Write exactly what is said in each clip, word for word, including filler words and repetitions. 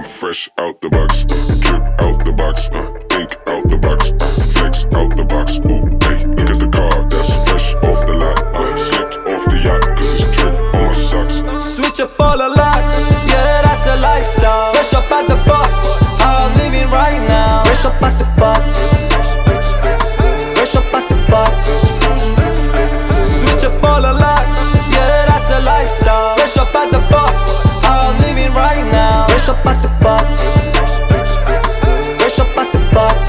fresh out the box, uh, drip out the box, uh, think out the box, uh, flex out the box. Ooh, hey, look at the car, that's fresh off the lot. Uh, slipped off the yacht, cause it's drip on my socks. Switch up all the locks, yeah, that's a lifestyle. Fresh up at the box, I'm living right now. Fresh up at the box, fresh up at the box. Switch up all the locks, yeah, that's a lifestyle. Fresh up at the box, I'm living right now. Fresh up at the box, fresh up at the box,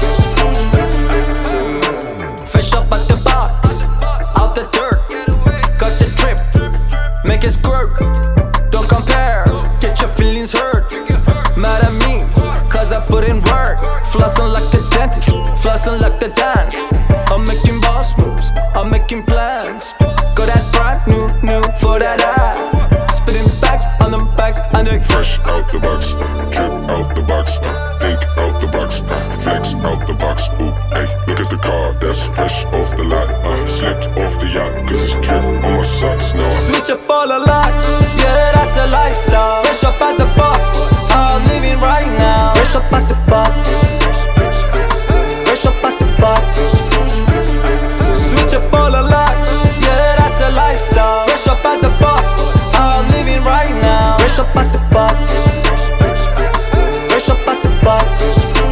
fresh up at the box. Out the dirt, got the drip, make it squirt. Don't compare, get your feelings hurt. Mad at me, cause I put in work. Flossing like the dentist, flossing like the dance. I'm making boss moves, I'm making plans. Got that brand new, new for that ad. Spitting bags on them bags, on the fresh out the box, uh, drip out the box, uh, think out the box, uh, flex out the box. Ooh, hey, look at the car, that's fresh off the lot. Uh, slipped off the yacht, cause it's drip on my socks now. Switch up all the locks, yeah, that's a lifestyle. Fresh up at the box, I'm living right now. Fresh up at the box, fresh up at the box. Switch up all the locks, yeah, that's a lifestyle. Fresh up at the box, I'm living right now. Fresh up at the box, fresh up at the box.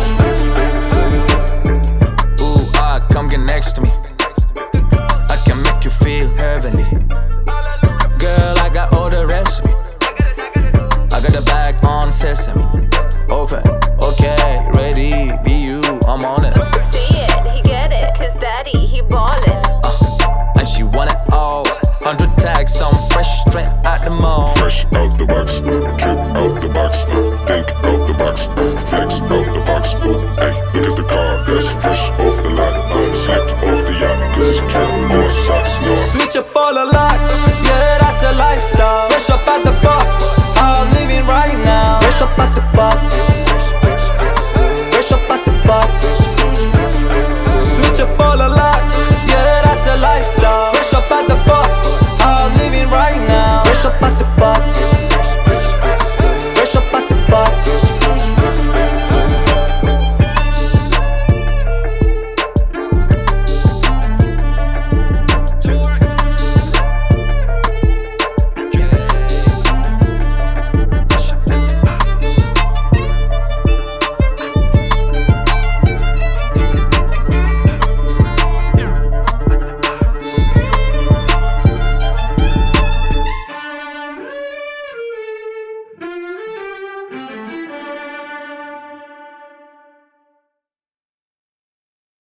Ooh, ah, come get next to me. I can make you feel heavenly. Girl, I got all the recipe. I got the bag on sesame. Open, okay, ready, be you, I'm on it. See it, he get it, cause daddy, he ballin'. uh, And she want it all. Hundred tags, I'm fresh straight out the mall. Fresh out the box, uh, drip out the box, uh, think out the box, uh, flex out the box. Ooh, hey, look at the car, that's fresh off the lot. Uh, slipped off the yacht, cause it's drip on my socks now. Switch up all the locks,